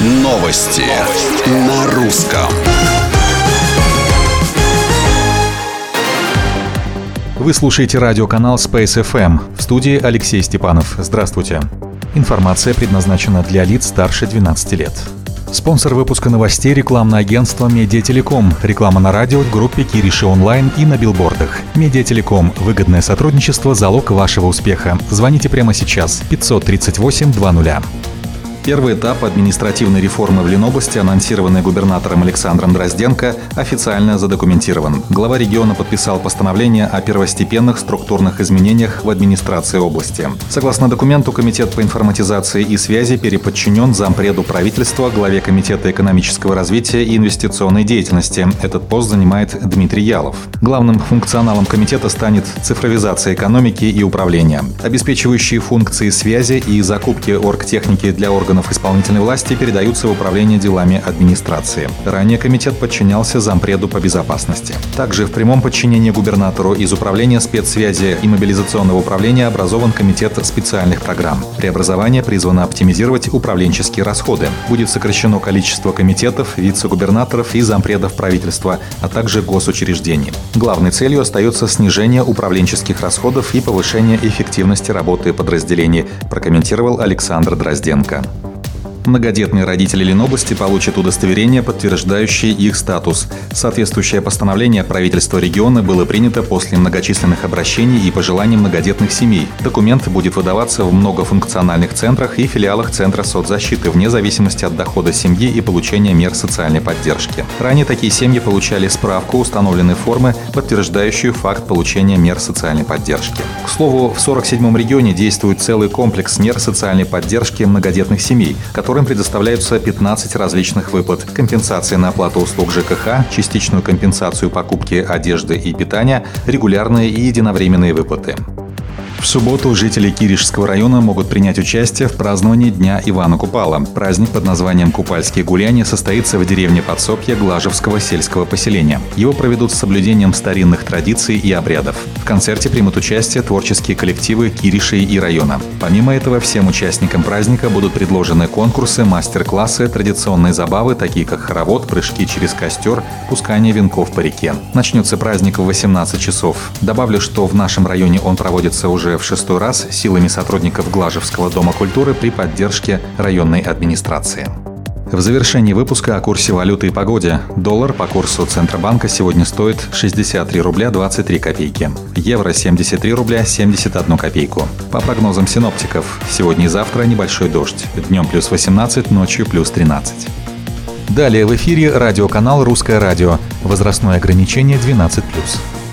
Новости на русском. Вы слушаете радиоканал Space FM. В студии Алексей Степанов. Здравствуйте. Информация предназначена для лиц старше 12 лет. Спонсор выпуска новостей — рекламное агентство «Медиателеком». Реклама на радио, в группе Кириши онлайн и на билбордах. «Медиателеком» — выгодное сотрудничество, залог вашего успеха. Звоните прямо сейчас. 538-20. Первый этап административной реформы в Ленобласти, анонсированный губернатором Александром Дрозденко, официально задокументирован. Глава региона подписал постановление о первостепенных структурных изменениях в администрации области. Согласно документу, Комитет по информатизации и связи переподчинен зампреду правительства, главе Комитета экономического развития и инвестиционной деятельности. Этот пост занимает Дмитрий Ялов. Главным функционалом комитета станет цифровизация экономики и управления. Обеспечивающие функции связи и закупки оргтехники для органов исполнительной власти передаются в управление делами администрации. Ранее комитет подчинялся зампреду по безопасности. Также в прямом подчинении губернатору из управления спецсвязи и мобилизационного управления образован комитет специальных программ. Преобразование призвано оптимизировать управленческие расходы. Будет сокращено количество комитетов, вице-губернаторов и зампредов правительства, а также госучреждений. Главной целью остается снижение управленческих расходов и повышение эффективности работы подразделений, прокомментировал Александр Дрозденко. Многодетные родители Ленобласти получат удостоверение, подтверждающее их статус. Соответствующее постановление правительства региона было принято после многочисленных обращений и пожеланий многодетных семей. Документ будет выдаваться в многофункциональных центрах и филиалах Центра соцзащиты вне зависимости от дохода семьи и получения мер социальной поддержки. Ранее такие семьи получали справку установленной формы, подтверждающую факт получения мер социальной поддержки. К слову, в 47-м регионе действует целый комплекс мер социальной поддержки многодетных семей, которым предоставляются 15 различных выплат: компенсация на оплату услуг ЖКХ, частичную компенсацию покупки одежды и питания, регулярные и единовременные выплаты. В субботу жители Киришского района могут принять участие в праздновании Дня Ивана Купала. Праздник под названием «Купальские гуляния» состоится в деревне Подсопье Глажевского сельского поселения. Его проведут с соблюдением старинных традиций и обрядов. В концерте примут участие творческие коллективы Киришей и района. Помимо этого, всем участникам праздника будут предложены конкурсы, мастер-классы, традиционные забавы, такие как хоровод, прыжки через костер, пускание венков по реке. Начнется праздник в 18 часов. Добавлю, что в нашем районе он проводится уже в 6-й раз силами сотрудников Глажевского дома культуры при поддержке районной администрации. В завершении выпуска о курсе валюты и погоде. Доллар по курсу Центробанка сегодня стоит 63 рубля 23 копейки. Евро — 73 рубля 71 копейку. По прогнозам синоптиков, сегодня и завтра небольшой дождь. Днем плюс 18, ночью плюс 13. Далее в эфире радиоканал «Русское радио». Возрастное ограничение 12+.